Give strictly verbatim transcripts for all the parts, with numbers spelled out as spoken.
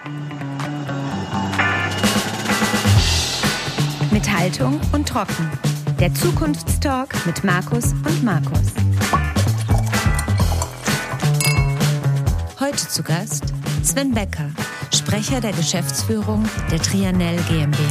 Mit Haltung und Trocken. Der Zukunftstalk mit Markus und Markus. Heute zu Gast Sven Becker, Sprecher der Geschäftsführung der Trianel GmbH.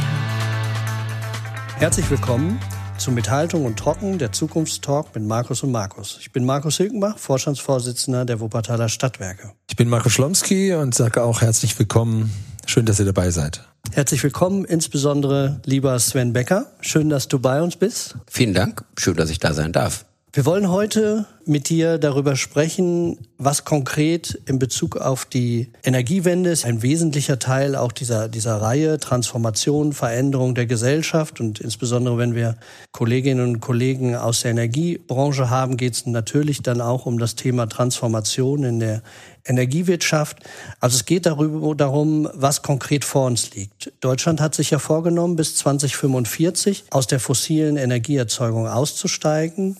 Herzlich willkommen zu Mit Haltung und Trocken, der Zukunftstalk mit Markus und Markus. Ich bin Markus Hilkenbach, Vorstandsvorsitzender der Wuppertaler Stadtwerke. Ich bin Markus Schlomsky und sage auch herzlich willkommen. Schön, dass ihr dabei seid. Herzlich willkommen, insbesondere lieber Sven Becker. Schön, dass du bei uns bist. Vielen Dank. Schön, dass ich da sein darf. Wir wollen heute mit dir darüber sprechen, was konkret in Bezug auf die Energiewende ist. Ein wesentlicher Teil auch dieser, dieser Reihe Transformation, Veränderung der Gesellschaft. Und insbesondere, wenn wir Kolleginnen und Kollegen aus der Energiebranche haben, geht es natürlich dann auch um das Thema Transformation in der Energiewirtschaft. Also es geht darüber, darum, was konkret vor uns liegt. Deutschland hat sich ja vorgenommen, bis zwanzig fünfundvierzig aus der fossilen Energieerzeugung auszusteigen.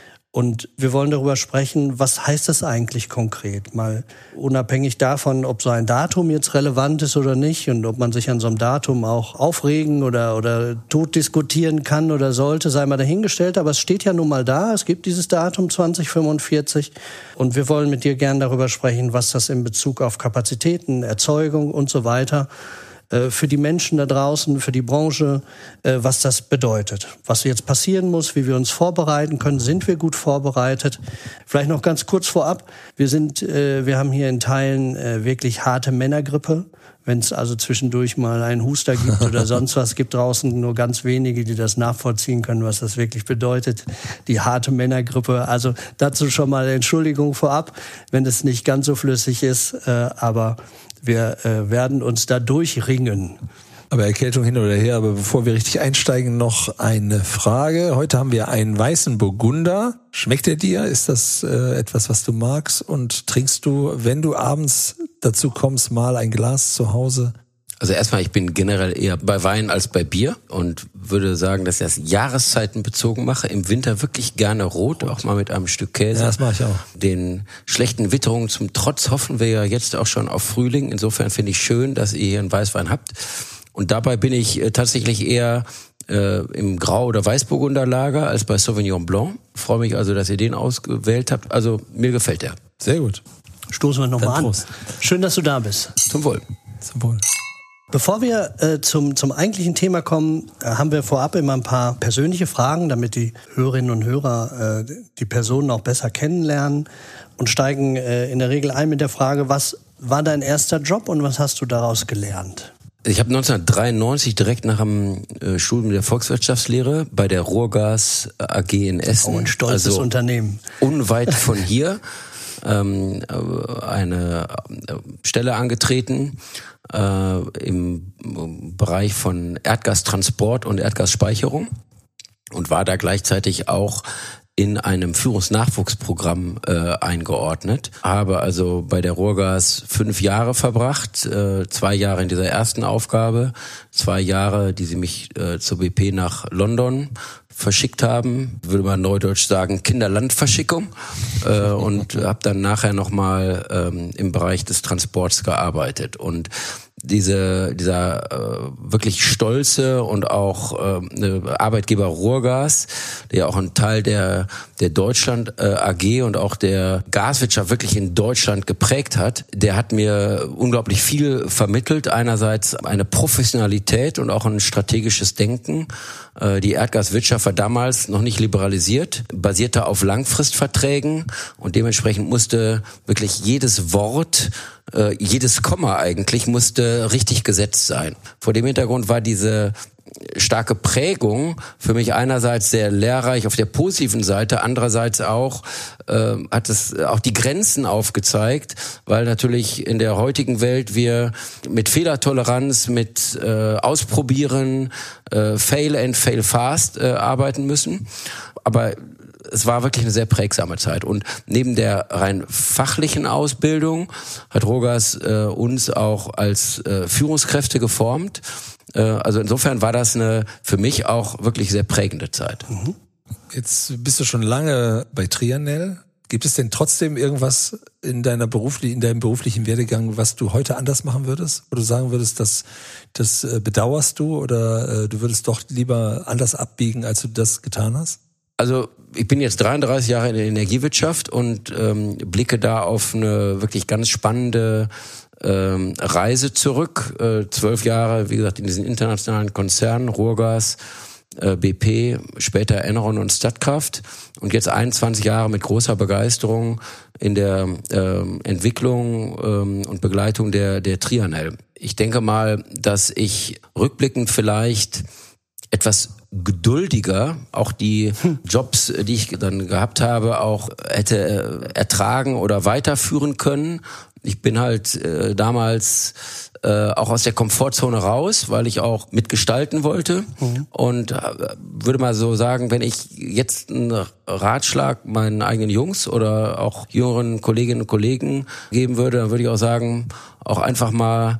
Und wir wollen darüber sprechen, was heißt das eigentlich konkret? Mal unabhängig davon, ob so ein Datum jetzt relevant ist oder nicht und ob man sich an so einem Datum auch aufregen oder, oder tot diskutieren kann oder sollte, sei mal dahingestellt. Aber es steht ja nun mal da, es gibt dieses Datum zwanzig fünfundvierzig. Und wir wollen mit dir gern darüber sprechen, was das in Bezug auf Kapazitäten, Erzeugung und so weiter für die Menschen da draußen, für die Branche, was das bedeutet. Was jetzt passieren muss, wie wir uns vorbereiten können, sind wir gut vorbereitet. Vielleicht noch ganz kurz vorab, wir sind, wir haben hier in Teilen wirklich harte Männergrippe. Wenn es also zwischendurch mal einen Huster gibt oder sonst was, gibt draußen nur ganz wenige, die das nachvollziehen können, was das wirklich bedeutet, die harte Männergrippe. Also dazu schon mal Entschuldigung vorab, wenn es nicht ganz so flüssig ist, aber wir äh, werden uns da durchringen. Aber Erkältung hin oder her, aber bevor wir richtig einsteigen, noch eine Frage. Heute haben wir einen weißen Burgunder. Schmeckt er dir? Ist das äh, etwas, was du magst? Und trinkst du, wenn du abends dazu kommst, mal ein Glas zu Hause? Also erstmal, ich bin generell eher bei Wein als bei Bier und würde sagen, dass ich das Jahreszeiten bezogen mache. Im Winter wirklich gerne rot, auch mal mit einem Stück Käse. Ja, das mache ich auch. Den schlechten Witterungen zum Trotz hoffen wir ja jetzt auch schon auf Frühling. Insofern finde ich schön, dass ihr hier einen Weißwein habt. Und dabei bin ich äh, tatsächlich eher äh, im Grau- oder Weißburgunder-Lager als bei Sauvignon Blanc. Freue mich also, dass ihr den ausgewählt habt. Also mir gefällt der. Sehr gut. Stoßen wir nochmal an. Schön, dass du da bist. Zum Wohl. Zum Wohl. Bevor wir äh, zum, zum eigentlichen Thema kommen, äh, haben wir vorab immer ein paar persönliche Fragen, damit die Hörerinnen und Hörer äh, die Personen auch besser kennenlernen und steigen äh, in der Regel ein mit der Frage, was war dein erster Job und was hast du daraus gelernt? Ich habe neunzehnhundertdreiundneunzig direkt nach dem äh, Studium der Volkswirtschaftslehre bei der Ruhrgas A G in Essen, oh, ein stolzes also Unternehmen, unweit von hier, ähm, eine Stelle angetreten äh, im Bereich von Erdgastransport und Erdgasspeicherung und war da gleichzeitig auch in einem Führungsnachwuchsprogramm äh, eingeordnet. Habe also bei der Ruhrgas fünf Jahre verbracht, äh, zwei Jahre in dieser ersten Aufgabe, zwei Jahre, die sie mich äh, zur B P nach London verschickt haben, würde man neudeutsch sagen Kinderlandverschickung, äh, und habe dann nachher nochmal ähm, im Bereich des Transports gearbeitet. Und diese dieser äh, wirklich stolze und auch äh, Arbeitgeber Ruhrgas, der ja auch ein Teil der der Deutschland äh, A G und auch der Gaswirtschaft wirklich in Deutschland geprägt hat, der hat mir unglaublich viel vermittelt. Einerseits eine Professionalität und auch ein strategisches Denken. Äh, die Erdgaswirtschaft war damals noch nicht liberalisiert, basierte auf Langfristverträgen und dementsprechend musste wirklich jedes Wort, äh, jedes Komma eigentlich musste richtig gesetzt sein. Vor dem Hintergrund war diese starke Prägung für mich einerseits sehr lehrreich auf der positiven Seite, andererseits auch äh, hat es auch die Grenzen aufgezeigt, weil natürlich in der heutigen Welt wir mit Fehlertoleranz, mit äh, Ausprobieren, äh, Fail and Fail fast äh, arbeiten müssen. Aber es war wirklich eine sehr prägsame Zeit. Und neben der rein fachlichen Ausbildung hat Ruhrgas äh, uns auch als äh, Führungskräfte geformt. Also insofern war das eine für mich auch wirklich sehr prägende Zeit. Jetzt bist du schon lange bei Trianel. Gibt es denn trotzdem irgendwas in deiner beruflichen, in deinem beruflichen Werdegang, was du heute anders machen würdest? Wo du sagen würdest, das, das bedauerst du oder äh, du würdest doch lieber anders abbiegen, als du das getan hast? Also ich bin jetzt dreiunddreißig Jahre in der Energiewirtschaft und ähm, blicke da auf eine wirklich ganz spannende ähm, Reise zurück. Äh, zwölf Jahre, wie gesagt, in diesen internationalen Konzernen, Ruhrgas, äh, B P, später Enron und Statkraft und jetzt einundzwanzig Jahre mit großer Begeisterung in der ähm, Entwicklung ähm, und Begleitung der, der Trianel. Ich denke mal, dass ich rückblickend vielleicht etwas geduldiger auch die Jobs, die ich dann gehabt habe, auch hätte ertragen oder weiterführen können. Ich bin halt äh, damals äh, auch aus der Komfortzone raus, weil ich auch mitgestalten wollte. Mhm. Und äh, würde mal so sagen, wenn ich jetzt einen Ratschlag meinen eigenen Jungs oder auch jüngeren Kolleginnen und Kollegen geben würde, dann würde ich auch sagen, auch einfach mal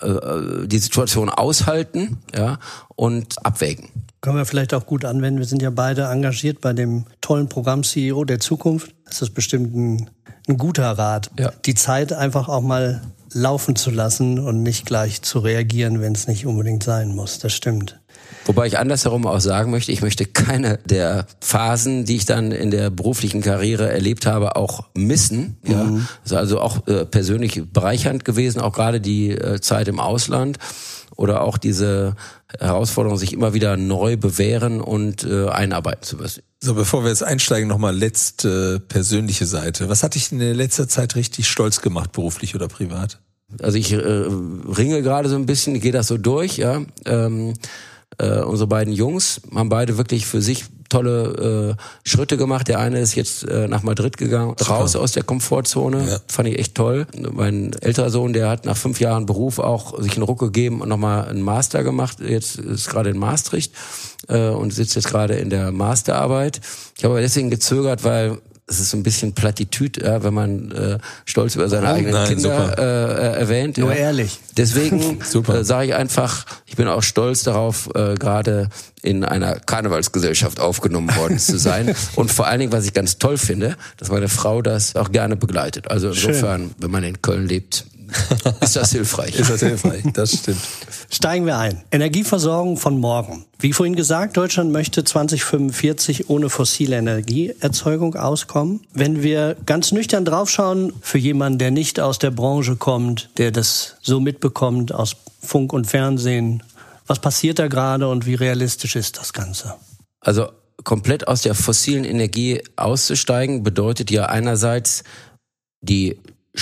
äh, die Situation aushalten, ja, und abwägen. Können wir vielleicht auch gut anwenden. Wir sind ja beide engagiert bei dem tollen Programm C E O der Zukunft. Das ist bestimmt ein, ein guter Rat, ja. Die Zeit einfach auch mal laufen zu lassen und nicht gleich zu reagieren, wenn es nicht unbedingt sein muss. Das stimmt. Wobei ich andersherum auch sagen möchte, ich möchte keine der Phasen, die ich dann in der beruflichen Karriere erlebt habe, auch missen. Mhm. Ja, das ist also auch äh, persönlich bereichernd gewesen, auch gerade die äh, Zeit im Ausland oder auch diese Herausforderung, sich immer wieder neu bewähren und äh, einarbeiten zu müssen. So, bevor wir jetzt einsteigen, nochmal letzte persönliche Seite. Was hat dich in der letzter Zeit richtig stolz gemacht, beruflich oder privat? Also ich äh, ringe gerade so ein bisschen, gehe das so durch, ja. Ähm, äh, unsere beiden Jungs haben beide wirklich für sich tolle äh, Schritte gemacht. Der eine ist jetzt äh, nach Madrid gegangen, Super. raus aus der Komfortzone. Ja. Fand ich echt toll. Mein älterer Sohn, der hat nach fünf Jahren Beruf auch sich einen Ruck gegeben und nochmal einen Master gemacht. Jetzt ist gerade in Maastricht äh, und sitzt jetzt gerade in der Masterarbeit. Ich habe aber deswegen gezögert, weil es ist so ein bisschen Plattitüd, ja, wenn man äh, stolz über seine oh, eigenen nein, Kinder äh, erwähnt. Nur ja. ehrlich. Deswegen äh, sage ich einfach, ich bin auch stolz darauf, äh, gerade in einer Karnevalsgesellschaft aufgenommen worden zu sein. Und vor allen Dingen, was ich ganz toll finde, dass meine Frau das auch gerne begleitet. Also insofern, Schön. Wenn man in Köln lebt, ist das hilfreich. Ist das hilfreich, das stimmt. Steigen wir ein. Energieversorgung von morgen. Wie vorhin gesagt, Deutschland möchte zwanzig fünfundvierzig ohne fossile Energieerzeugung auskommen. Wenn wir ganz nüchtern draufschauen, für jemanden, der nicht aus der Branche kommt, der das so mitbekommt aus Funk und Fernsehen, was passiert da gerade und wie realistisch ist das Ganze? Also komplett aus der fossilen Energie auszusteigen, bedeutet ja einerseits die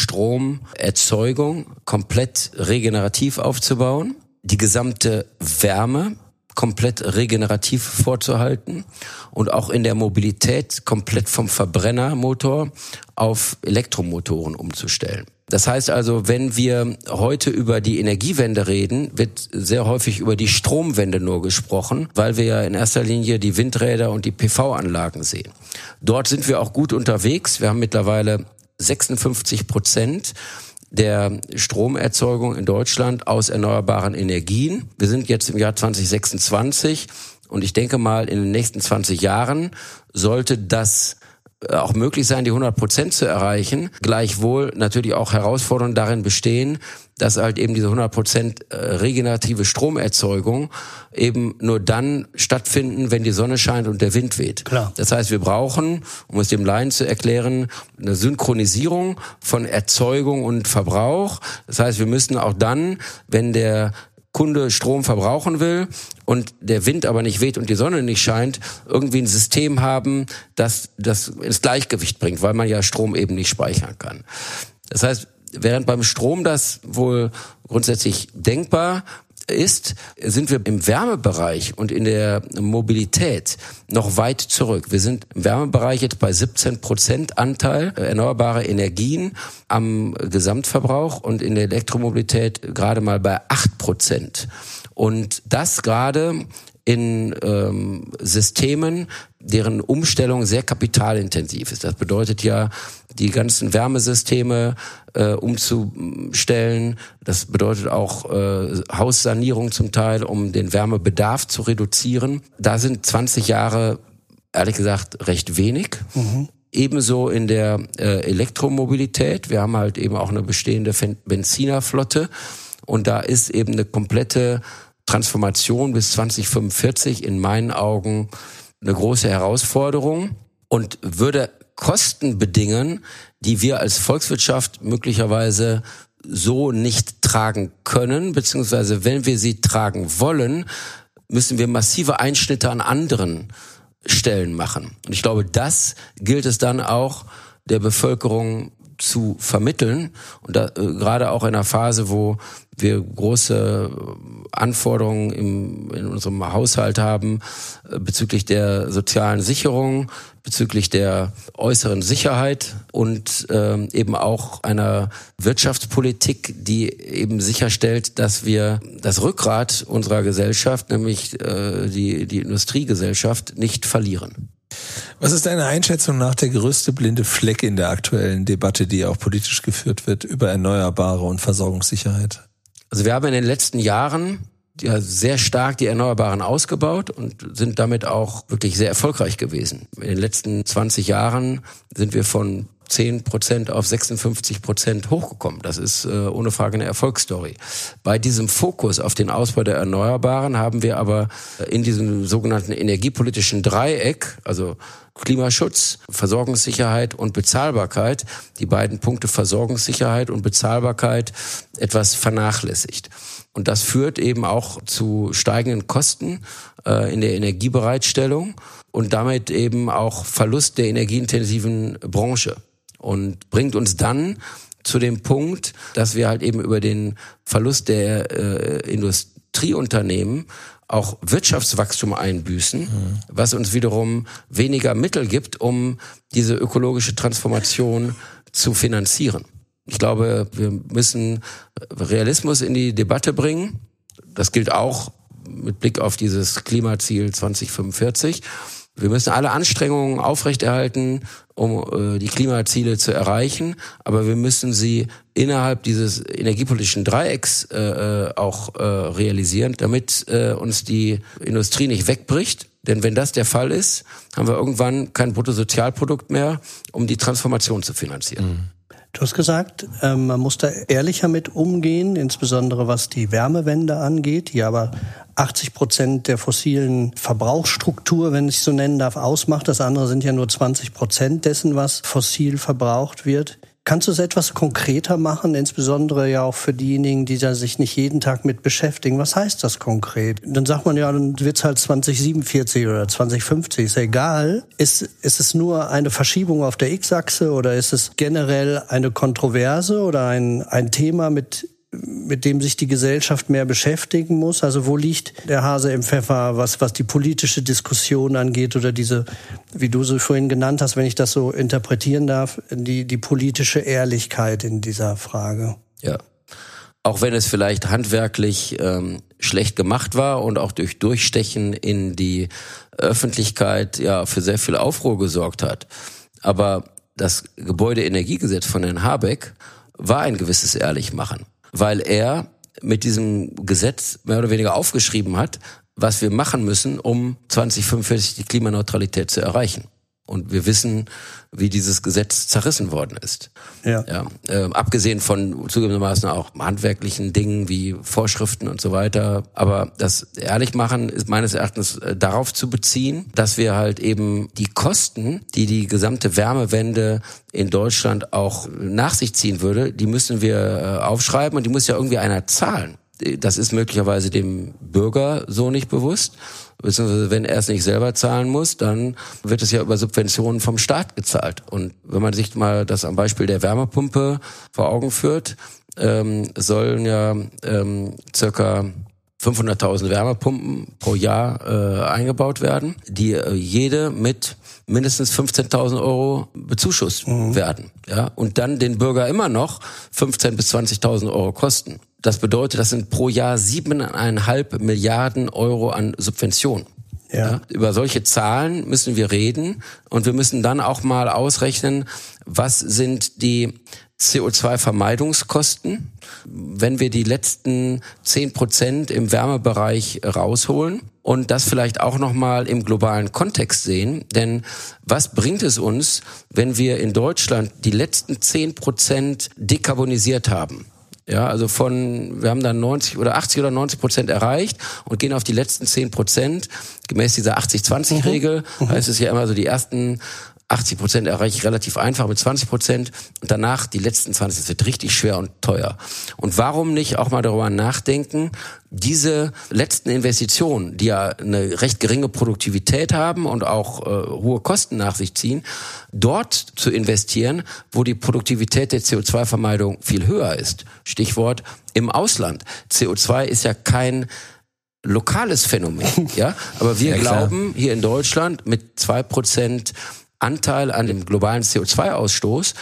Stromerzeugung komplett regenerativ aufzubauen, die gesamte Wärme komplett regenerativ vorzuhalten und auch in der Mobilität komplett vom Verbrennermotor auf Elektromotoren umzustellen. Das heißt also, wenn wir heute über die Energiewende reden, wird sehr häufig über die Stromwende nur gesprochen, weil wir ja in erster Linie die Windräder und die P V-Anlagen sehen. Dort sind wir auch gut unterwegs. Wir haben mittlerweile sechsundfünfzig Prozent der Stromerzeugung in Deutschland aus erneuerbaren Energien. Wir sind jetzt im Jahr zwanzig sechsundzwanzig und ich denke mal, in den nächsten zwanzig Jahren sollte das auch möglich sein, die hundert Prozent zu erreichen. Gleichwohl natürlich auch Herausforderungen darin bestehen, dass halt eben diese hundert Prozent regenerative Stromerzeugung eben nur dann stattfinden, wenn die Sonne scheint und der Wind weht. Klar. Das heißt, wir brauchen, um es dem Laien zu erklären, eine Synchronisierung von Erzeugung und Verbrauch. Das heißt, wir müssen auch dann, wenn der Kunde Strom verbrauchen will und der Wind aber nicht weht und die Sonne nicht scheint, irgendwie ein System haben, das das ins Gleichgewicht bringt, weil man ja Strom eben nicht speichern kann. Das heißt, während beim Strom das wohl grundsätzlich denkbar ist, sind wir im Wärmebereich und in der Mobilität noch weit zurück. Wir sind im Wärmebereich jetzt bei siebzehn Prozent Anteil erneuerbare Energien am Gesamtverbrauch und in der Elektromobilität gerade mal bei acht Prozent. Und das gerade in ähm, Systemen, deren Umstellung sehr kapitalintensiv ist. Das bedeutet ja, die ganzen Wärmesysteme äh, umzustellen. Das bedeutet auch äh, Haussanierung zum Teil, um den Wärmebedarf zu reduzieren. Da sind zwanzig Jahre, ehrlich gesagt, recht wenig. Mhm. Ebenso in der äh, Elektromobilität. Wir haben halt eben auch eine bestehende Benzinerflotte und da ist eben eine komplette Transformation bis zwanzig fünfundvierzig in meinen Augen eine große Herausforderung und würde Kosten bedingen, die wir als Volkswirtschaft möglicherweise so nicht tragen können, beziehungsweise wenn wir sie tragen wollen, müssen wir massive Einschnitte an anderen Stellen machen. Und ich glaube, das gilt es dann auch der Bevölkerung zu vermitteln. Und da, äh, gerade auch in einer Phase, wo wir große Anforderungen im, in unserem Haushalt haben äh, bezüglich der sozialen Sicherung, bezüglich der äußeren Sicherheit und äh, eben auch einer Wirtschaftspolitik, die eben sicherstellt, dass wir das Rückgrat unserer Gesellschaft, nämlich äh, die, die Industriegesellschaft, nicht verlieren. Was ist deiner Einschätzung nach der größte blinde Fleck in der aktuellen Debatte, die auch politisch geführt wird, über Erneuerbare und Versorgungssicherheit? Also wir haben in den letzten Jahren ja sehr stark die Erneuerbaren ausgebaut und sind damit auch wirklich sehr erfolgreich gewesen. In den letzten zwanzig Jahren sind wir von zehn Prozent auf sechsundfünfzig Prozent hochgekommen. Das ist äh, ohne Frage eine Erfolgsstory. Bei diesem Fokus auf den Ausbau der Erneuerbaren haben wir aber in diesem sogenannten energiepolitischen Dreieck, also Klimaschutz, Versorgungssicherheit und Bezahlbarkeit, die beiden Punkte Versorgungssicherheit und Bezahlbarkeit etwas vernachlässigt. Und das führt eben auch zu steigenden Kosten äh, in der Energiebereitstellung und damit eben auch Verlust der energieintensiven Branche. Und bringt uns dann zu dem Punkt, dass wir halt eben über den Verlust der äh, Industrieunternehmen auch Wirtschaftswachstum einbüßen, mhm. was uns wiederum weniger Mittel gibt, um diese ökologische Transformation zu finanzieren. Ich glaube, wir müssen Realismus in die Debatte bringen. Das gilt auch mit Blick auf dieses Klimaziel zwanzig fünfundvierzig. Wir müssen alle Anstrengungen aufrechterhalten, um äh, die Klimaziele zu erreichen, aber wir müssen sie innerhalb dieses energiepolitischen Dreiecks äh, auch äh, realisieren, damit äh, uns die Industrie nicht wegbricht. Denn wenn das der Fall ist, haben wir irgendwann kein Bruttosozialprodukt mehr, um die Transformation zu finanzieren. Mhm. Du hast gesagt, ähm, man muss da ehrlicher mit umgehen, insbesondere was die Wärmewende angeht, die aber achtzig Prozent der fossilen Verbrauchsstruktur, wenn ich so nennen darf, ausmacht. Das andere sind ja nur zwanzig Prozent dessen, was fossil verbraucht wird. Kannst du es etwas konkreter machen, insbesondere ja auch für diejenigen, die da sich nicht jeden Tag mit beschäftigen? Was heißt das konkret? Dann sagt man ja, dann wird's halt zwanzig siebenundvierzig oder zwanzig fünfzig, ist egal. Ist, ist es nur eine Verschiebung auf der X-Achse oder ist es generell eine Kontroverse oder ein, ein Thema, mit mit dem sich die Gesellschaft mehr beschäftigen muss? Also wo liegt der Hase im Pfeffer, was was die politische Diskussion angeht oder diese, wie du sie vorhin genannt hast, wenn ich das so interpretieren darf, die die politische Ehrlichkeit in dieser Frage? Ja, auch wenn es vielleicht handwerklich ähm, schlecht gemacht war und auch durch Durchstechen in die Öffentlichkeit ja für sehr viel Aufruhr gesorgt hat. Aber das Gebäudeenergiegesetz von Herrn Habeck war ein gewisses Ehrlichmachen, weil er mit diesem Gesetz mehr oder weniger aufgeschrieben hat, was wir machen müssen, um zwanzig fünfundvierzig die Klimaneutralität zu erreichen. Und wir wissen, wie dieses Gesetz zerrissen worden ist. Ja. Ja, äh, abgesehen von zugegebenermaßen auch handwerklichen Dingen wie Vorschriften und so weiter. Aber das Ehrlichmachen ist meines Erachtens äh, darauf zu beziehen, dass wir halt eben die Kosten, die die gesamte Wärmewende in Deutschland auch nach sich ziehen würde, die müssen wir äh, aufschreiben und die muss ja irgendwie einer zahlen. Das ist möglicherweise dem Bürger so nicht bewusst. Beziehungsweise wenn er es nicht selber zahlen muss, dann wird es ja über Subventionen vom Staat gezahlt. Und wenn man sich mal das am Beispiel der Wärmepumpe vor Augen führt, ähm, sollen ja ähm, circa fünfhunderttausend Wärmepumpen pro Jahr äh, eingebaut werden, die äh, jede mit mindestens fünfzehntausend Euro bezuschusst mhm. werden. Ja, und dann den Bürger immer noch fünfzehntausend bis zwanzigtausend Euro kosten. Das bedeutet, das sind pro Jahr siebeneinhalb Milliarden Euro an Subventionen. Ja. Ja, über solche Zahlen müssen wir reden und wir müssen dann auch mal ausrechnen, was sind die C O zwei Vermeidungskosten, wenn wir die letzten zehn Prozent im Wärmebereich rausholen. und das vielleicht auch nochmal im globalen Kontext sehen. Denn was bringt es uns, wenn wir in Deutschland die letzten zehn Prozent dekarbonisiert haben? Ja, also von, wir haben dann neunzig oder achtzig oder neunzig Prozent erreicht und gehen auf die letzten zehn Prozent. Gemäß dieser achtzig zwanzig Regel mhm. heißt es ja immer so, die ersten achtzig Prozent erreiche ich relativ einfach mit zwanzig Prozent und danach die letzten zwanzig. Das wird richtig schwer und teuer. Und warum nicht auch mal darüber nachdenken, diese letzten Investitionen, die ja eine recht geringe Produktivität haben und auch äh, hohe Kosten nach sich ziehen, dort zu investieren, wo die Produktivität der C O zwei Vermeidung viel höher ist. Stichwort im Ausland. C O zwei ist ja kein lokales Phänomen, ja, aber wir ja, glauben hier in Deutschland mit zwei Prozent Anteil an dem globalen C O zwei Ausstoß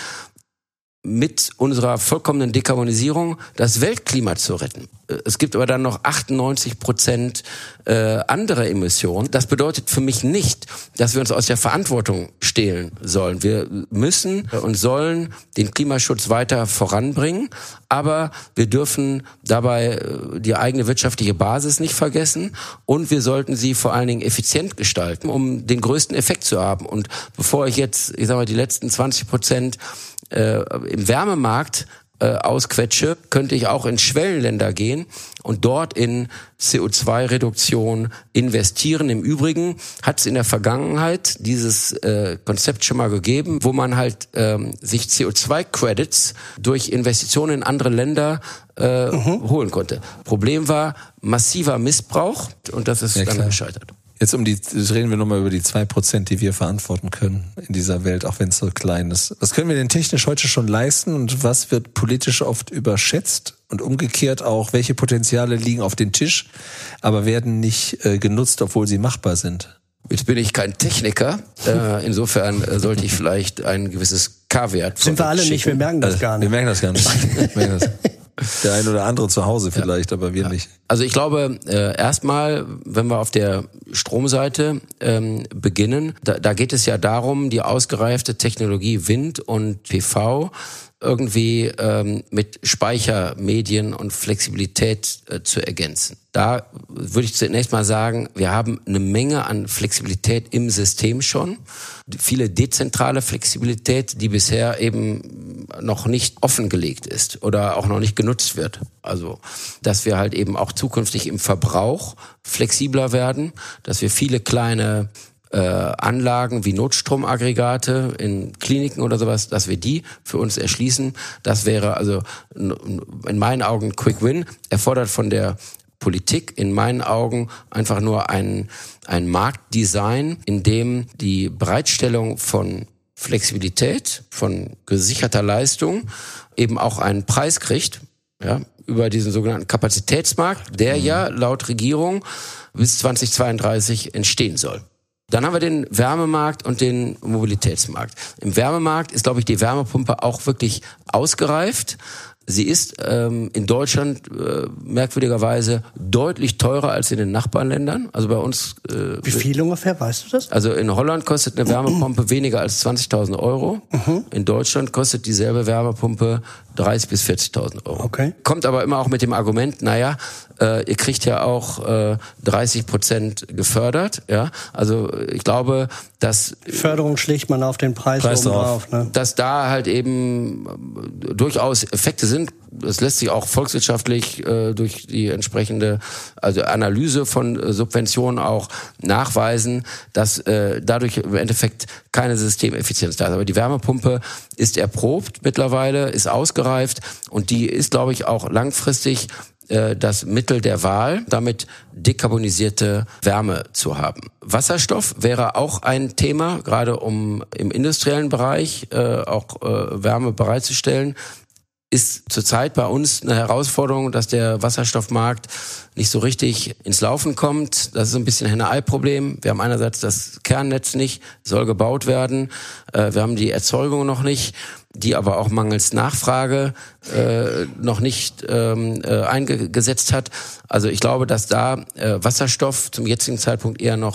mit unserer vollkommenen Dekarbonisierung das Weltklima zu retten. Es gibt aber dann noch achtundneunzig Prozent äh, andere Emissionen. Das bedeutet für mich nicht, dass wir uns aus der Verantwortung stehlen sollen. Wir müssen und sollen den Klimaschutz weiter voranbringen, aber wir dürfen dabei die eigene wirtschaftliche Basis nicht vergessen und wir sollten sie vor allen Dingen effizient gestalten, um den größten Effekt zu haben. Und bevor ich jetzt, ich sag mal, die letzten zwanzig Prozent äh, im Wärmemarkt äh, ausquetsche, könnte ich auch in Schwellenländer gehen und dort in C O zwei Reduktion investieren. Im Übrigen hat es in der Vergangenheit dieses äh, Konzept schon mal gegeben, wo man halt ähm, sich C O zwei Credits durch Investitionen in andere Länder äh, mhm. holen konnte. Problem war massiver Missbrauch und das ist ja, dann gescheitert. Jetzt um die, reden wir nochmal über die zwei Prozent, die wir verantworten können in dieser Welt, auch wenn es so klein ist. Was können wir denn technisch heute schon leisten und was wird politisch oft überschätzt? Und umgekehrt auch, welche Potenziale liegen auf dem Tisch, aber werden nicht äh, genutzt, obwohl sie machbar sind? Jetzt bin ich kein Techniker, äh, insofern äh, sollte ich vielleicht ein gewisses K-Wert Sind wir alle schicken. Nicht, wir merken das also, gar nicht. Wir merken das gar nicht. Wir merken das. Der ein oder andere zu Hause vielleicht, ja. aber wir ja. nicht. Also ich glaube, äh, erstmal, wenn wir auf der Stromseite ähm, beginnen, da, da geht es ja darum, die ausgereifte Technologie Wind und P V irgendwie ähm, mit Speichermedien und Flexibilität äh, zu ergänzen. Da würde ich zunächst mal sagen, wir haben eine Menge an Flexibilität im System schon. Viele dezentrale Flexibilität, die bisher eben noch nicht offengelegt ist oder auch noch nicht genutzt wird. Also, dass wir halt eben auch zukünftig im Verbrauch flexibler werden, dass wir viele kleine Äh, Anlagen wie Notstromaggregate in Kliniken oder sowas, dass wir die für uns erschließen. Das wäre also in meinen Augen ein Quick Win. Erfordert von der Politik in meinen Augen einfach nur ein, ein Marktdesign, in dem die Bereitstellung von Flexibilität, von gesicherter Leistung eben auch einen Preis kriegt, ja, über diesen sogenannten Kapazitätsmarkt, der mhm. ja laut Regierung bis zweitausendzweiunddreißig entstehen soll. Dann haben wir den Wärmemarkt und den Mobilitätsmarkt. Im Wärmemarkt ist, glaube ich, die Wärmepumpe auch wirklich ausgereift. Sie ist ähm, in Deutschland äh, merkwürdigerweise deutlich teurer als in den Nachbarländern. Also bei uns. Äh, Wie viel ungefähr, weißt du das? Also in Holland kostet eine Wärmepumpe weniger als zwanzigtausend Euro. Mhm. In Deutschland kostet dieselbe Wärmepumpe dreißigtausend bis vierzigtausend Euro. Okay. Kommt aber immer auch mit dem Argument, naja, äh, ihr kriegt ja auch äh, dreißig Prozent gefördert. Ja, also ich glaube, dass Förderung schlägt man auf den Preis, Preis oben drauf, ne? Dass da halt eben durchaus Effekte sind. Das lässt sich auch volkswirtschaftlich äh, durch die entsprechende also Analyse von äh, Subventionen auch nachweisen, dass äh, dadurch im Endeffekt keine Systemeffizienz da ist. Aber die Wärmepumpe ist erprobt mittlerweile, ist ausgereift und die ist, glaube ich, auch langfristig äh, das Mittel der Wahl, damit dekarbonisierte Wärme zu haben. Wasserstoff wäre auch ein Thema, gerade um im industriellen Bereich äh, auch äh, Wärme bereitzustellen. Ist zurzeit bei uns eine Herausforderung, dass der Wasserstoffmarkt nicht so richtig ins Laufen kommt. Das ist ein bisschen ein Henne-Ei-Problem. Wir haben einerseits das Kernnetz nicht, soll gebaut werden. Wir haben die Erzeugung noch nicht, die aber auch mangels Nachfrage äh, noch nicht ähm, äh, eingesetzt hat. Also ich glaube, dass da äh, Wasserstoff zum jetzigen Zeitpunkt eher noch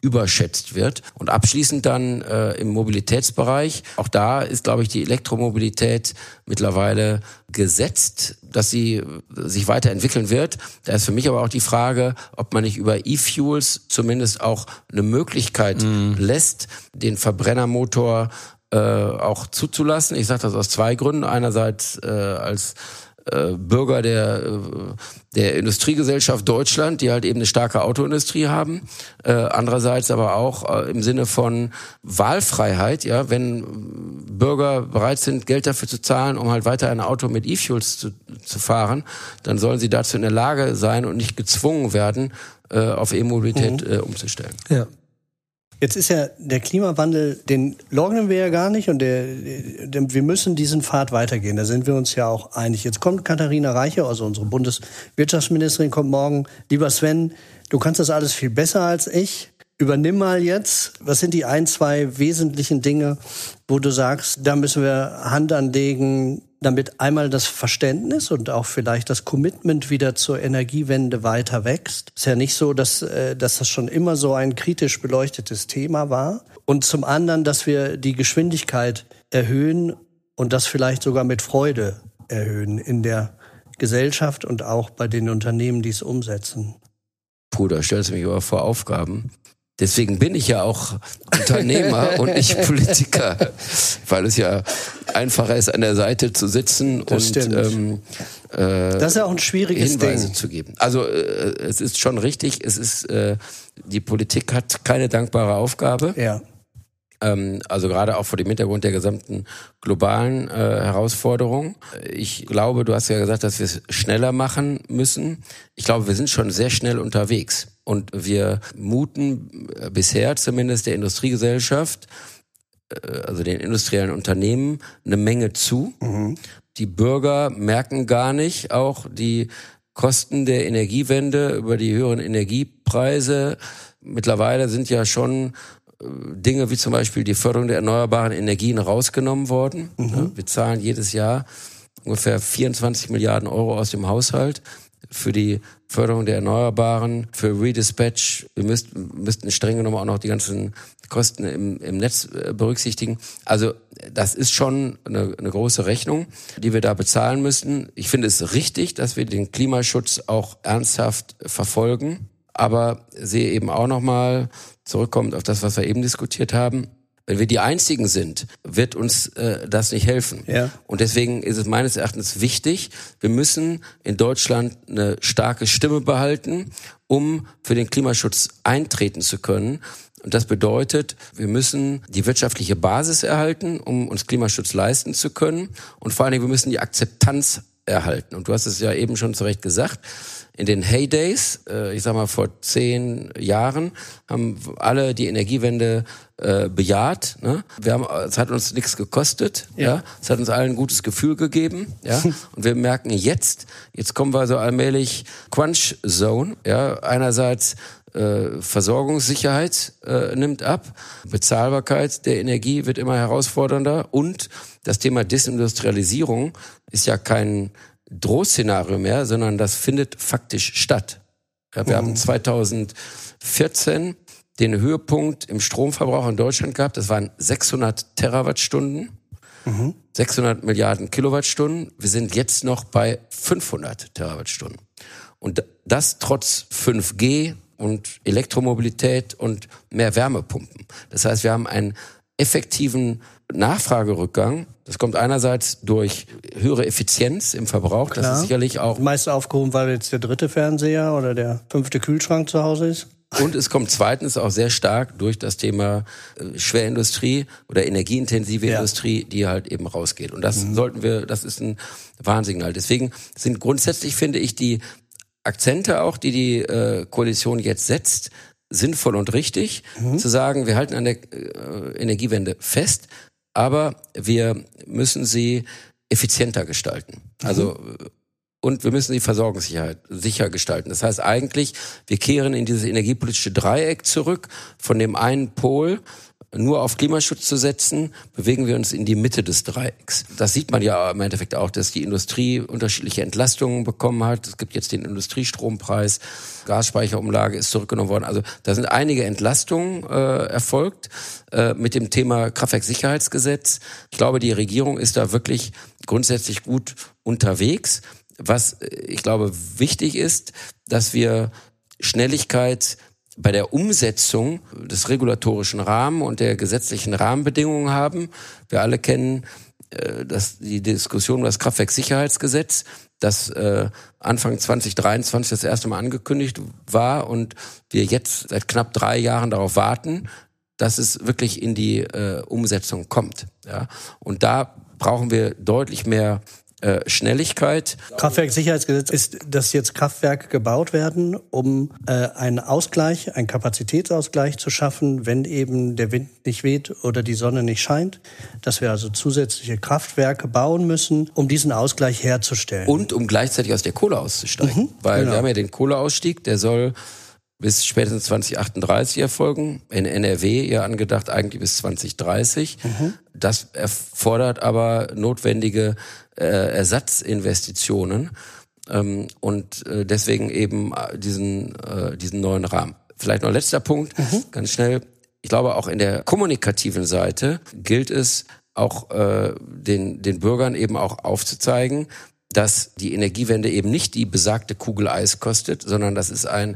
überschätzt wird. Und abschließend dann äh, im Mobilitätsbereich, auch da ist, glaube ich, die Elektromobilität mittlerweile gesetzt, dass sie sich weiterentwickeln wird. Da ist für mich aber auch die Frage, ob man nicht über E-Fuels zumindest auch eine Möglichkeit mm. lässt, den Verbrennermotor äh, auch zuzulassen. Ich sage das aus zwei Gründen. Einerseits äh, als äh, Bürger der der Industriegesellschaft Deutschland, die halt eben eine starke Autoindustrie haben. Äh, andererseits aber auch äh, im Sinne von Wahlfreiheit, ja, wenn Bürger bereit sind, Geld dafür zu zahlen, um halt weiter ein Auto mit E-Fuels zu, zu fahren, dann sollen sie dazu in der Lage sein und nicht gezwungen werden, äh, auf E-Mobilität mhm. äh, umzustellen. Ja. Jetzt ist ja der Klimawandel, den leugnen wir ja gar nicht und der, der, wir müssen diesen Pfad weitergehen. Da sind wir uns ja auch einig. Jetzt kommt Katharina Reiche, also unsere Bundeswirtschaftsministerin, kommt morgen. Lieber Sven, du kannst das alles viel besser als ich. Übernimm mal jetzt. Was sind die ein, zwei wesentlichen Dinge, wo du sagst, da müssen wir Hand anlegen, damit einmal das Verständnis und auch vielleicht das Commitment wieder zur Energiewende weiter wächst. Ist ja nicht so, dass, dass das schon immer so ein kritisch beleuchtetes Thema war. Und zum anderen, dass wir die Geschwindigkeit erhöhen und das vielleicht sogar mit Freude erhöhen in der Gesellschaft und auch bei den Unternehmen, die es umsetzen. Puh, da stellst du mich aber vor Aufgaben. Deswegen bin ich ja auch Unternehmer und nicht Politiker, weil es ja einfacher ist, an der Seite zu sitzen das und ähm, äh, das ist ja auch ein schwieriges Hinweise Ding. zu geben. Also äh, es ist schon richtig, es ist äh, die Politik hat keine dankbare Aufgabe. Ja. Ähm, also gerade auch vor dem Hintergrund der gesamten globalen äh, Herausforderungen. Ich glaube, du hast ja gesagt, dass wir es schneller machen müssen. Ich glaube, wir sind schon sehr schnell unterwegs. Und wir muten bisher zumindest der Industriegesellschaft, also den industriellen Unternehmen, eine Menge zu. Mhm. Die Bürger merken gar nicht auch die Kosten der Energiewende über die höheren Energiepreise. Mittlerweile sind ja schon Dinge wie zum Beispiel die Förderung der erneuerbaren Energien rausgenommen worden. Mhm. Wir zahlen jedes Jahr ungefähr vierundzwanzig Milliarden Euro aus dem Haushalt für die Förderung der Erneuerbaren, für Redispatch. Wir müssten, müssten streng genommen auch noch die ganzen Kosten im, im Netz berücksichtigen. Also das ist schon eine, eine große Rechnung, die wir da bezahlen müssen. Ich finde es richtig, dass wir den Klimaschutz auch ernsthaft verfolgen. Aber sehe eben auch nochmal, zurückkommend auf das, was wir eben diskutiert haben, wenn wir die Einzigen sind, wird uns äh, das nicht helfen. Ja. Und deswegen ist es meines Erachtens wichtig, wir müssen in Deutschland eine starke Stimme behalten, um für den Klimaschutz eintreten zu können. Und das bedeutet, wir müssen die wirtschaftliche Basis erhalten, um uns Klimaschutz leisten zu können. Und vor allen Dingen, wir müssen die Akzeptanz erhalten. Und du hast es ja eben schon zu Recht gesagt, in den Heydays, äh, ich sag mal vor zehn Jahren, haben alle die Energiewende äh, bejaht. Ne? Wir haben, es hat uns nichts gekostet. Ja. Ja, es hat uns allen ein gutes Gefühl gegeben. Ja, und wir merken jetzt, jetzt kommen wir so allmählich Crunch Zone. Ja, einerseits äh, Versorgungssicherheit äh, nimmt ab, Bezahlbarkeit der Energie wird immer herausfordernder und das Thema Desindustrialisierung ist ja kein Drohszenario mehr, sondern das findet faktisch statt. Ja, wir mhm. haben zweitausendvierzehn den Höhepunkt im Stromverbrauch in Deutschland gehabt. Das waren sechshundert Terawattstunden, mhm. sechshundert Milliarden Kilowattstunden. Wir sind jetzt noch bei fünfhundert Terawattstunden. Und das trotz fünf G und Elektromobilität und mehr Wärmepumpen. Das heißt, wir haben einen effektiven Nachfragerückgang. Das kommt einerseits durch höhere Effizienz im Verbrauch. Klar. Das ist sicherlich auch meist aufgehoben, weil jetzt der dritte Fernseher oder der fünfte Kühlschrank zu Hause ist. Und es kommt zweitens auch sehr stark durch das Thema äh, Schwerindustrie oder energieintensive ja. Industrie, die halt eben rausgeht. Und das mhm. sollten wir, das ist ein Warnsignal. Deswegen sind grundsätzlich, finde ich, die Akzente auch, die die äh, Koalition jetzt setzt, sinnvoll und richtig, mhm. zu sagen, wir halten an der äh, Energiewende fest, aber wir müssen sie effizienter gestalten. Mhm. Also und wir müssen die Versorgungssicherheit sicher gestalten. Das heißt eigentlich, wir kehren in dieses energiepolitische Dreieck zurück, von dem einen Pol nur auf Klimaschutz zu setzen, bewegen wir uns in die Mitte des Dreiecks. Das sieht man ja im Endeffekt auch, dass die Industrie unterschiedliche Entlastungen bekommen hat. Es gibt jetzt den Industriestrompreis, Gasspeicherumlage ist zurückgenommen worden. Also da sind einige Entlastungen äh, erfolgt äh, mit dem Thema Kraftwerksicherheitsgesetz. Ich glaube, die Regierung ist da wirklich grundsätzlich gut unterwegs. Was ich glaube wichtig ist, dass wir Schnelligkeit bei der Umsetzung des regulatorischen Rahmens und der gesetzlichen Rahmenbedingungen haben. Wir alle kennen äh, das, die Diskussion über das Kraftwerksicherheitsgesetz, das äh, Anfang zwanzig dreiundzwanzig das erste Mal angekündigt war und wir jetzt seit knapp drei Jahren darauf warten, dass es wirklich in die äh, Umsetzung kommt. Ja? Und da brauchen wir deutlich mehr Schnelligkeit. Kraftwerksicherheitsgesetz ist, dass jetzt Kraftwerke gebaut werden, um äh, einen Ausgleich, einen Kapazitätsausgleich zu schaffen, wenn eben der Wind nicht weht oder die Sonne nicht scheint. Dass wir also zusätzliche Kraftwerke bauen müssen, um diesen Ausgleich herzustellen. Und um gleichzeitig aus der Kohle auszusteigen. Mhm, Weil genau. wir haben ja den Kohleausstieg, der soll bis spätestens zwanzig achtunddreißig erfolgen. In N R W ja angedacht eigentlich bis zwanzig dreißig. Mhm. Das erfordert aber notwendige äh, Ersatzinvestitionen ähm, und äh, deswegen eben diesen äh, diesen neuen Rahmen. Vielleicht noch letzter Punkt, mhm. ganz schnell. Ich glaube, auch in der kommunikativen Seite gilt es auch äh, den den Bürgern eben auch aufzuzeigen, dass die Energiewende eben nicht die besagte Kugel Eis kostet, sondern das ist ein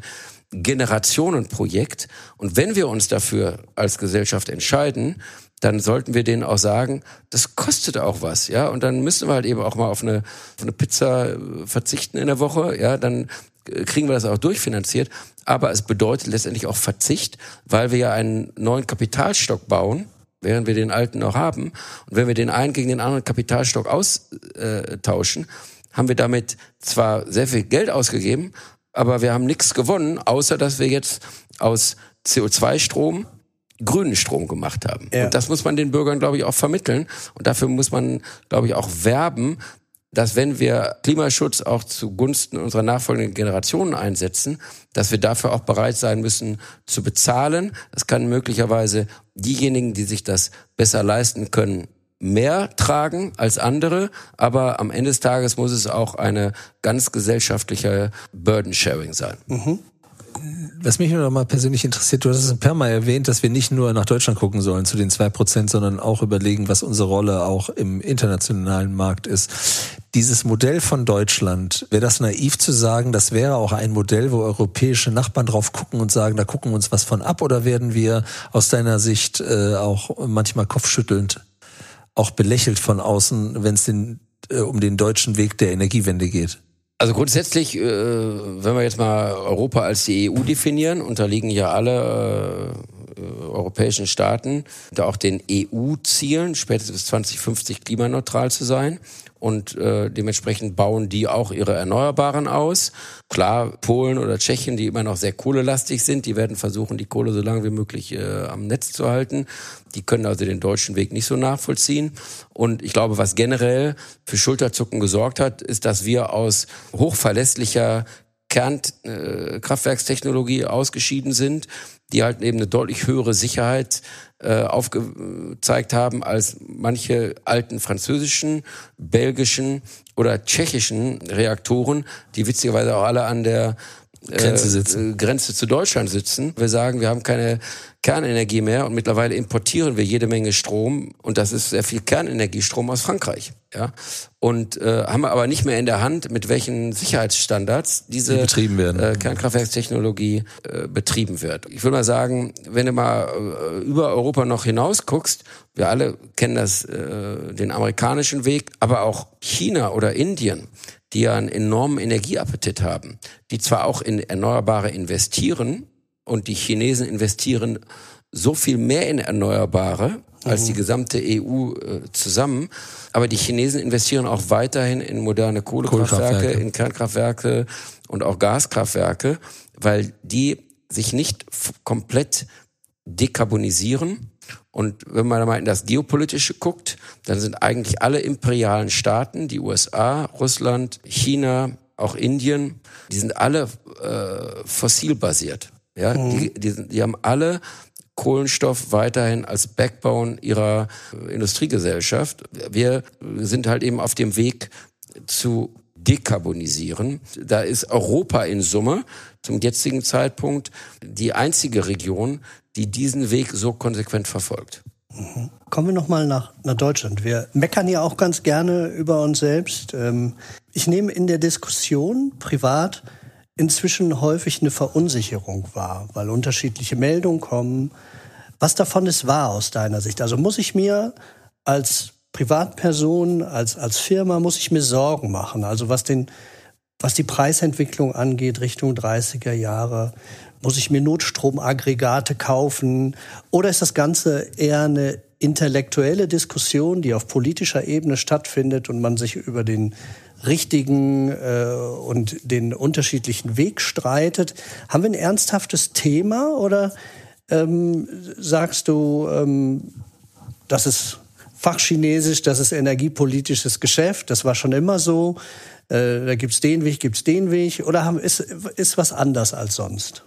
Generationenprojekt. Und wenn wir uns dafür als Gesellschaft entscheiden, dann sollten wir denen auch sagen, das kostet auch was, ja. Und dann müssen wir halt eben auch mal auf eine, auf eine Pizza verzichten in der Woche, ja. Dann kriegen wir das auch durchfinanziert. Aber es bedeutet letztendlich auch Verzicht, weil wir ja einen neuen Kapitalstock bauen, während wir den alten noch haben. Und wenn wir den einen gegen den anderen Kapitalstock austauschen, haben wir damit zwar sehr viel Geld ausgegeben, aber wir haben nichts gewonnen, außer dass wir jetzt aus C O zwei Strom grünen Strom gemacht haben. Ja. Und das muss man den Bürgern, glaube ich, auch vermitteln. Und dafür muss man, glaube ich, auch werben, dass wenn wir Klimaschutz auch zugunsten unserer nachfolgenden Generationen einsetzen, dass wir dafür auch bereit sein müssen zu bezahlen. Das kann möglicherweise diejenigen, die sich das besser leisten können, mehr tragen als andere, aber am Ende des Tages muss es auch eine ganz gesellschaftliche Burden-Sharing sein. Mhm. Was mich nur noch mal persönlich interessiert, du hast es ein paar Mal erwähnt, dass wir nicht nur nach Deutschland gucken sollen zu den zwei Prozent, sondern auch überlegen, was unsere Rolle auch im internationalen Markt ist. Dieses Modell von Deutschland, wäre das naiv zu sagen, das wäre auch ein Modell, wo europäische Nachbarn drauf gucken und sagen, da gucken wir uns was von ab, oder werden wir aus deiner Sicht äh, auch manchmal kopfschüttelnd auch belächelt von außen, wenn es den, äh, um den deutschen Weg der Energiewende geht? Also grundsätzlich, äh, wenn wir jetzt mal Europa als die E U definieren, unterliegen ja alle äh, europäischen Staaten da auch den E U-Zielen, spätestens bis zwanzig fünfzig klimaneutral zu sein. Und äh, dementsprechend bauen die auch ihre Erneuerbaren aus. Klar, Polen oder Tschechien, die immer noch sehr kohlelastig sind, die werden versuchen, die Kohle so lange wie möglich äh, am Netz zu halten. Die können also den deutschen Weg nicht so nachvollziehen. Und ich glaube, was generell für Schulterzucken gesorgt hat, ist, dass wir aus hochverlässlicher Kernkraftwerkstechnologie äh, ausgeschieden sind, die halt eben eine deutlich höhere Sicherheit äh, aufgezeigt haben als manche alten französischen, belgischen oder tschechischen Reaktoren, die witzigerweise auch alle an der äh, Grenze sitzen. Grenze zu Deutschland sitzen. Wir sagen, wir haben keine Kernenergie mehr und mittlerweile importieren wir jede Menge Strom und das ist sehr viel Kernenergiestrom aus Frankreich. Ja, und äh, haben wir aber nicht mehr in der Hand, mit welchen Sicherheitsstandards diese Die betrieben werden. Äh, Kernkraftwerkstechnologie äh, betrieben wird. Ich würde mal sagen, wenn du mal äh, über Europa noch hinaus guckst, wir alle kennen das, äh, den amerikanischen Weg, aber auch China oder Indien, die ja einen enormen Energieappetit haben, die zwar auch in Erneuerbare investieren und die Chinesen investieren so viel mehr in Erneuerbare als die gesamte E U äh, zusammen. Aber die Chinesen investieren auch weiterhin in moderne Kohlekraftwerke, Kohlekraftwerke, in Kernkraftwerke und auch Gaskraftwerke, weil die sich nicht f- komplett dekarbonisieren. Und wenn man mal in das Geopolitische guckt, dann sind eigentlich alle imperialen Staaten, die U S A, Russland, China, auch Indien, die sind alle äh, fossilbasiert. Ja, mhm. die, die, die haben alle Kohlenstoff weiterhin als Backbone ihrer Industriegesellschaft. Wir sind halt eben auf dem Weg zu dekarbonisieren. Da ist Europa in Summe zum jetzigen Zeitpunkt die einzige Region, die diesen Weg so konsequent verfolgt. Mhm. Kommen wir nochmal nach, nach Deutschland. Wir meckern ja auch ganz gerne über uns selbst. Ich nehme in der Diskussion privat inzwischen häufig eine Verunsicherung wahr, weil unterschiedliche Meldungen kommen. Was davon ist wahr aus deiner Sicht? Also muss ich mir als Privatperson, als, als Firma, muss ich mir Sorgen machen? Also was den, was die Preisentwicklung angeht, Richtung dreißiger Jahre, muss ich mir Notstromaggregate kaufen? Oder ist das Ganze eher eine intellektuelle Diskussion, die auf politischer Ebene stattfindet und man sich über den richtigen äh, und den unterschiedlichen Weg streitet? Haben wir ein ernsthaftes Thema oder ähm, sagst du, ähm, das ist Fachchinesisch, das ist energiepolitisches Geschäft, das war schon immer so, äh, da gibt's den Weg, gibt's den Weg, oder haben, ist, ist was anders als sonst?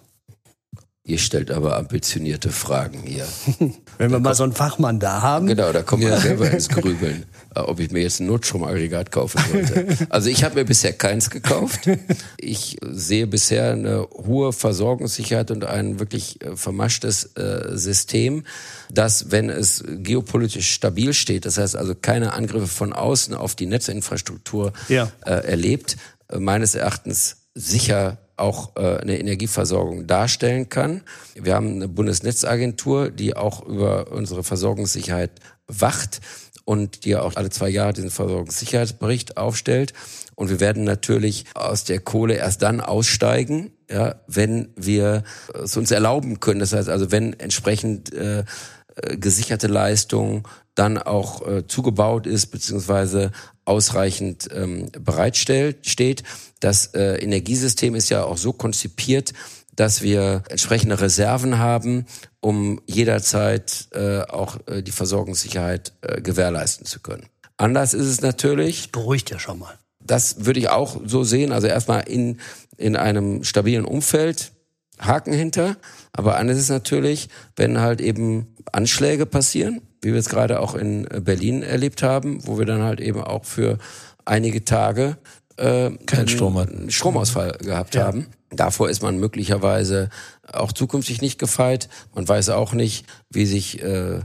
Ihr stellt aber ambitionierte Fragen hier. Wenn wir da mal so einen Fachmann da haben. Genau, da kommt man ja selber ins Grübeln, ob ich mir jetzt ein Notstromaggregat kaufen sollte. Also ich habe mir bisher keins gekauft. Ich sehe bisher eine hohe Versorgungssicherheit und ein wirklich vermaschtes äh, System, das, wenn es geopolitisch stabil steht, das heißt also keine Angriffe von außen auf die Netzinfrastruktur ja. äh, erlebt, äh, meines Erachtens sicher auch äh, eine Energieversorgung darstellen kann. Wir haben eine Bundesnetzagentur, die auch über unsere Versorgungssicherheit wacht und die auch alle zwei Jahre diesen Versorgungssicherheitsbericht aufstellt. Und wir werden natürlich aus der Kohle erst dann aussteigen, ja, wenn wir es uns erlauben können. Das heißt also, wenn entsprechend äh, gesicherte Leistung dann auch äh, zugebaut ist, beziehungsweise ausreichend ähm, bereitstellt steht. Das äh, Energiesystem ist ja auch so konzipiert, dass wir entsprechende Reserven haben, um jederzeit äh, auch äh, die Versorgungssicherheit äh, gewährleisten zu können. Anders ist es natürlich. Das beruhigt ja schon mal. Das würde ich auch so sehen. Also erstmal in in einem stabilen Umfeld, Haken hinter. Aber anders ist es natürlich, wenn halt eben Anschläge passieren, wie wir es gerade auch in Berlin erlebt haben, wo wir dann halt eben auch für einige Tage äh, keinen Strom einen Stromausfall gehabt ja. haben. Davor ist man möglicherweise auch zukünftig nicht gefeit. Man weiß auch nicht, wie sich äh,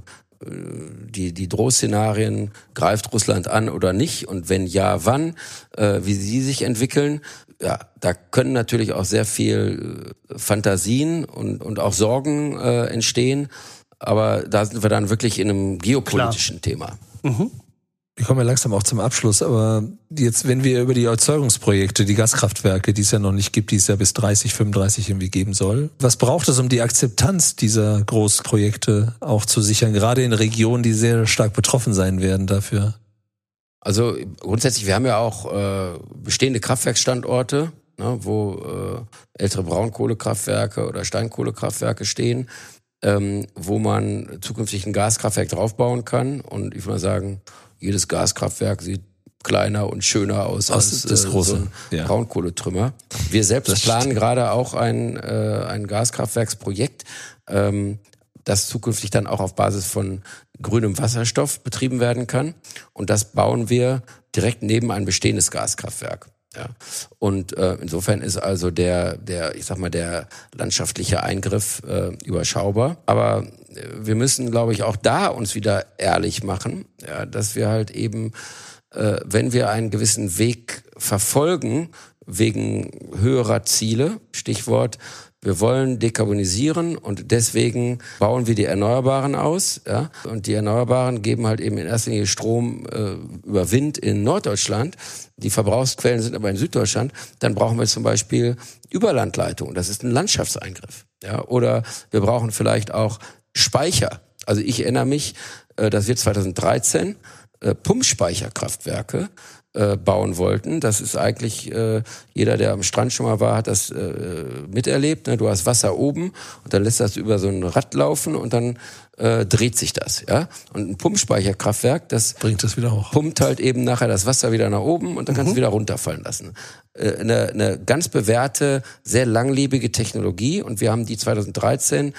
die die Drohszenarien, greift Russland an oder nicht und wenn ja, wann, äh, wie sie sich entwickeln. Ja, da können natürlich auch sehr viel Fantasien und und auch Sorgen äh, entstehen, aber da sind wir dann wirklich in einem geopolitischen Klar. Thema. Mhm. Wir kommen ja langsam auch zum Abschluss, aber jetzt, wenn wir über die Erzeugungsprojekte, die Gaskraftwerke, die es ja noch nicht gibt, die es ja bis dreißig, fünfunddreißig irgendwie geben soll, was braucht es, um die Akzeptanz dieser Großprojekte auch zu sichern, gerade in Regionen, die sehr stark betroffen sein werden dafür? Also grundsätzlich, wir haben ja auch äh, bestehende Kraftwerksstandorte, ne, wo äh, ältere Braunkohlekraftwerke oder Steinkohlekraftwerke stehen, ähm, wo man zukünftig ein Gaskraftwerk draufbauen kann. Und ich würde mal sagen, jedes Gaskraftwerk sieht kleiner und schöner aus, aus als das äh, große so ein ja. Braunkohletrümmer. Wir selbst das planen stimmt. gerade auch ein, äh, ein Gaskraftwerksprojekt, ähm, das zukünftig dann auch auf Basis von grünem Wasserstoff betrieben werden kann. Und das bauen wir direkt neben ein bestehendes Gaskraftwerk. Ja. Und äh, insofern ist also der, der, ich sag mal, der landschaftliche Eingriff äh, überschaubar. Aber äh, wir müssen, glaube ich, auch da uns wieder ehrlich machen, ja, dass wir halt eben, äh, wenn wir einen gewissen Weg verfolgen, wegen höherer Ziele, Stichwort, wir wollen dekarbonisieren und deswegen bauen wir die Erneuerbaren aus, ja. Und die Erneuerbaren geben halt eben in erster Linie Strom äh, über Wind in Norddeutschland. Die Verbrauchsquellen sind aber in Süddeutschland. Dann brauchen wir zum Beispiel Überlandleitungen. Das ist ein Landschaftseingriff, ja. Oder wir brauchen vielleicht auch Speicher. Also ich erinnere mich, äh, dass wir zweitausenddreizehn äh, Pumpspeicherkraftwerke Äh, bauen wollten. Das ist eigentlich, äh, jeder, der am Strand schon mal war, hat das äh, miterlebt. Ne? Du hast Wasser oben und dann lässt das über so ein Rad laufen und dann äh, dreht sich das. Ja? Und ein Pumpspeicherkraftwerk, das bringt das wieder hoch. Pumpt halt eben nachher das Wasser wieder nach oben und dann mhm. kannst du wieder runterfallen lassen. Äh, eine, eine ganz bewährte, sehr langlebige Technologie und wir haben die zweitausenddreizehn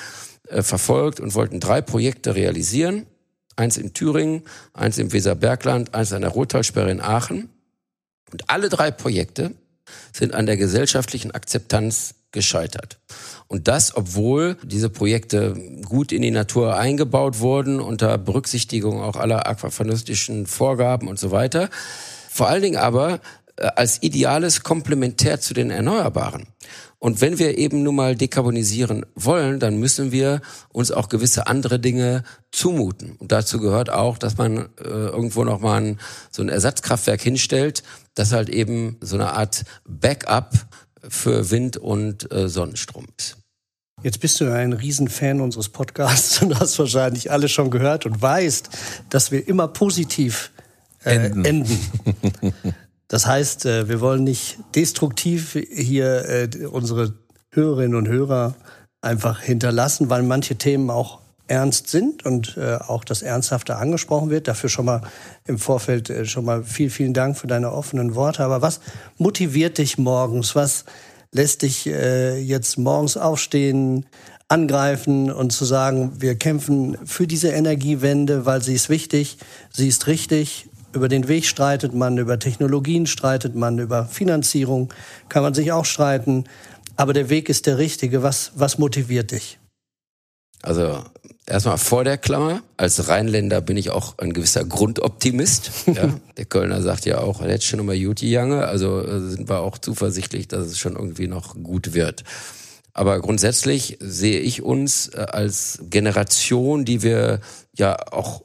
äh, verfolgt und wollten drei Projekte realisieren. Eins in Thüringen, eins im Weserbergland, eins an der Rottalsperre in Aachen. Und alle drei Projekte sind an der gesellschaftlichen Akzeptanz gescheitert. Und das, obwohl diese Projekte gut in die Natur eingebaut wurden, unter Berücksichtigung auch aller aquafanistischen Vorgaben und so weiter. Vor allen Dingen aber äh, als ideales Komplementär zu den Erneuerbaren. Und wenn wir eben nun mal dekarbonisieren wollen, dann müssen wir uns auch gewisse andere Dinge zumuten. Und dazu gehört auch, dass man äh, irgendwo nochmal ein, so ein Ersatzkraftwerk hinstellt, das halt eben so eine Art Backup für Wind- und äh, Sonnenstrom ist. Jetzt bist du ein Riesenfan unseres Podcasts und hast wahrscheinlich alle schon gehört und weißt, dass wir immer positiv äh, enden. enden. Das heißt, äh, wir wollen nicht destruktiv hier äh, unsere Hörerinnen und Hörer einfach hinterlassen, weil manche Themen auch ernst sind und äh, auch das Ernsthafte angesprochen wird. Dafür schon mal im Vorfeld äh, schon mal vielen, vielen Dank für deine offenen Worte. Aber was motiviert dich morgens? Was lässt dich äh, jetzt morgens aufstehen, angreifen und zu sagen, wir kämpfen für diese Energiewende, weil sie ist wichtig, sie ist richtig. Über den Weg streitet man, über Technologien streitet man, über Finanzierung kann man sich auch streiten. Aber der Weg ist der richtige. Was, was motiviert dich? Also erstmal vor der Klammer, als Rheinländer bin ich auch ein gewisser Grundoptimist. Ja? Der Kölner sagt ja auch, jetzt schon immer Juti Jange, also sind wir auch zuversichtlich, dass es schon irgendwie noch gut wird. Aber grundsätzlich sehe ich uns als Generation, die wir ja auch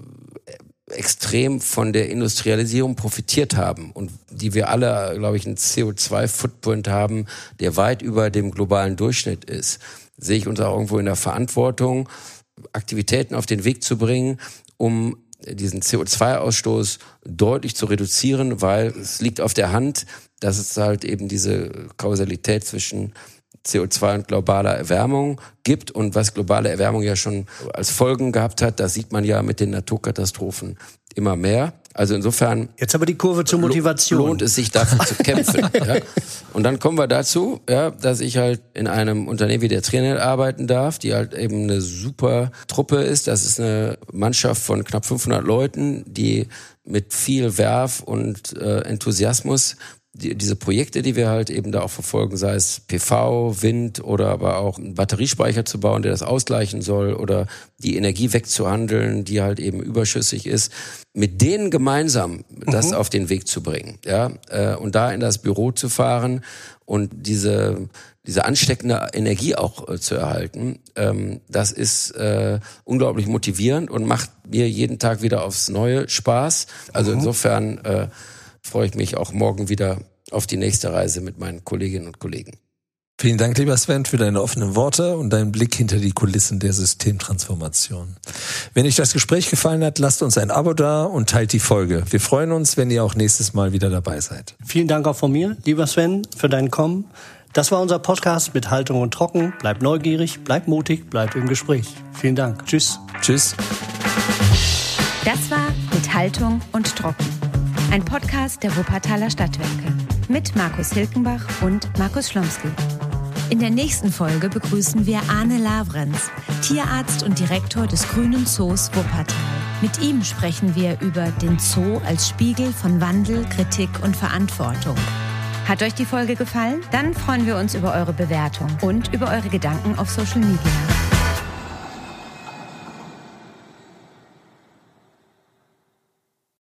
extrem von der Industrialisierung profitiert haben und die wir alle, glaube ich, einen C O zwei Footprint haben, der weit über dem globalen Durchschnitt ist, sehe ich uns auch irgendwo in der Verantwortung, Aktivitäten auf den Weg zu bringen, um diesen C O zwei Ausstoß deutlich zu reduzieren, weil es liegt auf der Hand, dass es halt eben diese Kausalität zwischen C O zwei und globaler Erwärmung gibt. Und was globale Erwärmung ja schon als Folgen gehabt hat, das sieht man ja mit den Naturkatastrophen immer mehr. Also insofern... Jetzt aber die Kurve zur Motivation. Lohnt es sich dafür zu kämpfen. Ja. Und dann kommen wir dazu, ja, dass ich halt in einem Unternehmen wie der Trinet arbeiten darf, die halt eben eine super Truppe ist. Das ist eine Mannschaft von knapp fünfhundert Leuten, die mit viel Verve und äh, Enthusiasmus Die, diese Projekte, die wir halt eben da auch verfolgen, sei es P V, Wind oder aber auch einen Batteriespeicher zu bauen, der das ausgleichen soll oder die Energie wegzuhandeln, die halt eben überschüssig ist, mit denen gemeinsam das mhm. auf den Weg zu bringen, ja, äh, und da in das Büro zu fahren und diese diese ansteckende Energie auch äh, zu erhalten, ähm, das ist äh, unglaublich motivierend und macht mir jeden Tag wieder aufs Neue Spaß. Also mhm. insofern äh, freue ich mich auch morgen wieder auf die nächste Reise mit meinen Kolleginnen und Kollegen. Vielen Dank, lieber Sven, für deine offenen Worte und deinen Blick hinter die Kulissen der Systemtransformation. Wenn euch das Gespräch gefallen hat, lasst uns ein Abo da und teilt die Folge. Wir freuen uns, wenn ihr auch nächstes Mal wieder dabei seid. Vielen Dank auch von mir, lieber Sven, für dein Kommen. Das war unser Podcast mit Haltung und Trocken. Bleibt neugierig, bleibt mutig, bleibt im Gespräch. Vielen Dank. Tschüss. Tschüss. Das war mit Haltung und Trocken. Ein Podcast der Wuppertaler Stadtwerke mit Markus Hilkenbach und Markus Schlomsky. In der nächsten Folge begrüßen wir Arne Lavrenz, Tierarzt und Direktor des Grünen Zoos Wuppertal. Mit ihm sprechen wir über den Zoo als Spiegel von Wandel, Kritik und Verantwortung. Hat euch die Folge gefallen? Dann freuen wir uns über eure Bewertung und über eure Gedanken auf Social Media.